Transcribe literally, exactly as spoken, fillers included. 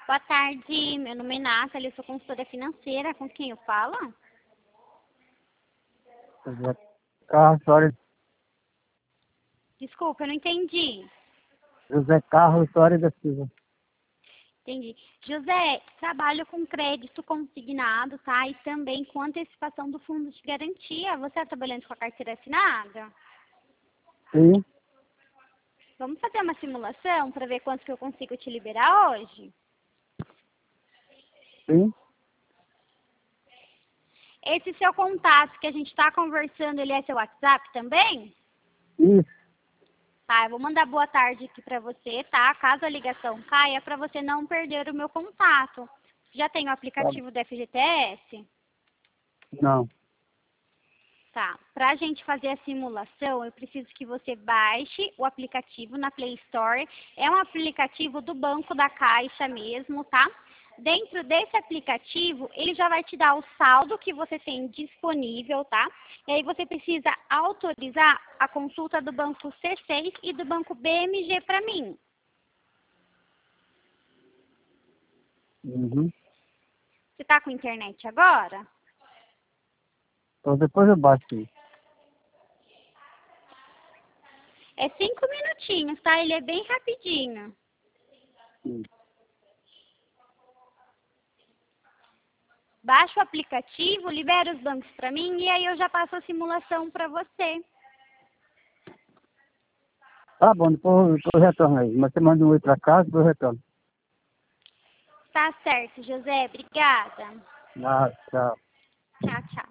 Boa tarde, meu nome é Nathalie, eu sou consultora financeira. Com quem eu falo? José Carlos Soares, Desculpa, eu não entendi. José Carlos Soares da Silva. Entendi. José, trabalho com crédito consignado, tá? E também com antecipação do fundo de garantia. Você está trabalhando com a carteira assinada? Sim, Vamos fazer uma simulação para ver quanto que eu consigo te liberar hoje? sim, Esse seu contato que a gente está conversando, ele é seu WhatsApp também? isso, Tá, eu vou mandar boa tarde aqui para você, tá? Caso a ligação caia, para você não perder o meu contato. Já tem o tá, aplicativo do F G T S? não, Tá. Para a gente fazer a simulação, eu preciso que você baixe o aplicativo na Play Store. É um aplicativo do Banco da Caixa mesmo, tá? Dentro desse aplicativo, ele já vai te dar o saldo que você tem disponível, tá? E aí você precisa autorizar a consulta do Banco C seis e do Banco B M G para mim. uhum. Você está com internet agora? Então depois eu baixo isso. É cinco minutinhos, tá? Ele é bem rapidinho. Sim. Baixa o aplicativo, libera os bancos para mim e aí eu já passo a simulação para você. Tá bom, depois, depois eu retorno aí. Mas você manda um oi pra casa, depois eu retorno. Tá certo, José. Obrigada. Ah, tchau. Tchau, tchau.